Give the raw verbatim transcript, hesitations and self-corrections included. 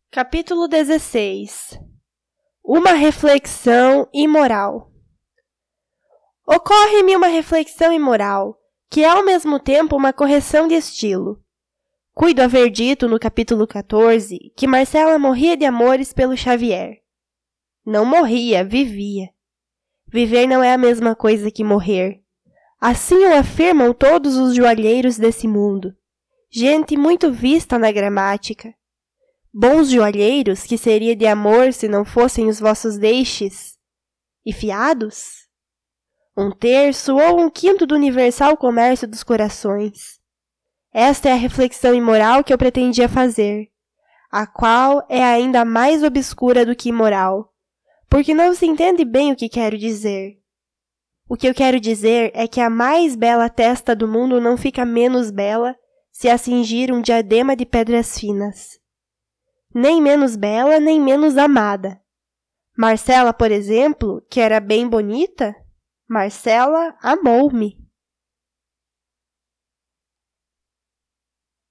Capítulo dezesseis. Uma reflexão imoral. Ocorre-me uma reflexão imoral, que é ao mesmo tempo uma correção de estilo. Cuido haver dito no capítulo quatorze que Marcela morria de amores pelo Xavier. Não morria, vivia. Viver não é a mesma coisa que morrer. Assim o afirmam todos os joalheiros desse mundo. Gente muito vista na gramática. Bons joalheiros, que seria de amor se não fossem os vossos deixes? E fiados? Um terço ou um quinto do universal comércio dos corações. Esta é a reflexão imoral que eu pretendia fazer, a qual é ainda mais obscura do que imoral, porque não se entende bem o que quero dizer. O que eu quero dizer é que a mais bela testa do mundo não fica menos bela se a cingir um diadema de pedras finas. Nem menos bela, nem menos amada. Marcela, por exemplo, que era bem bonita, Marcela amou-me.